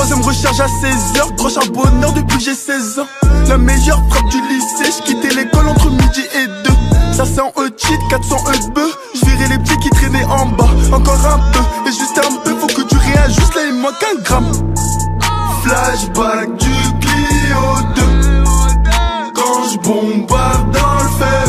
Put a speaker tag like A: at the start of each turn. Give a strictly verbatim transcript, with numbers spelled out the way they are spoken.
A: Troisième recharge à seize heures, gros charbonneur depuis que j'ai seize ans. La meilleure frappe du lycée, j'quittais l'école entre midi et deux. Ça c'est en E-cheat, quatre cents E de bœuf. J'virais les petits qui traînaient en bas. Encore un peu, et juste un peu, faut que tu réajustes, là il manque un gramme. Flashback du Clio deux. Quand j'bombarde dans le fer.